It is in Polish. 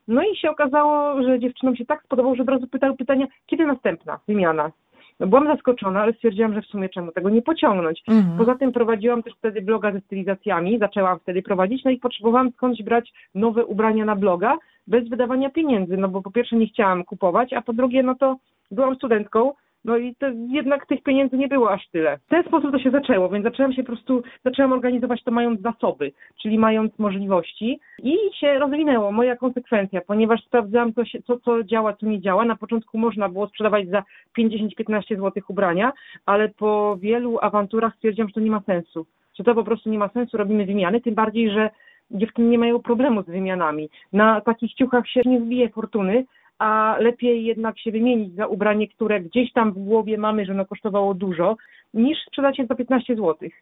No i się okazało, że dziewczynom się tak spodobało, że od razu pytały pytania, kiedy następna wymiana. No, byłam zaskoczona, ale stwierdziłam, że w sumie czemu tego nie pociągnąć. Poza tym prowadziłam też wtedy bloga ze stylizacjami, zaczęłam wtedy prowadzić, no i potrzebowałam skądś brać nowe ubrania na bloga bez wydawania pieniędzy, no bo po pierwsze nie chciałam kupować, a po drugie, no to byłam studentką, no i to jednak tych pieniędzy nie było aż tyle. W ten sposób to się zaczęło, więc zaczęłam organizować to mając zasoby, czyli mając możliwości i się rozwinęło, moja konsekwencja, ponieważ sprawdzałam co działa, co nie działa. Na początku można było sprzedawać za 50-15 zł ubrania, ale po wielu awanturach stwierdziłam, że to nie ma sensu, że to po prostu nie ma sensu, robimy wymiany, tym bardziej, że dziewczyny nie mają problemu z wymianami. Na takich ciuchach się nie zbije fortuny, a lepiej jednak się wymienić za ubranie, które gdzieś tam w głowie mamy, że ono kosztowało dużo, niż sprzedać je za 15 zł.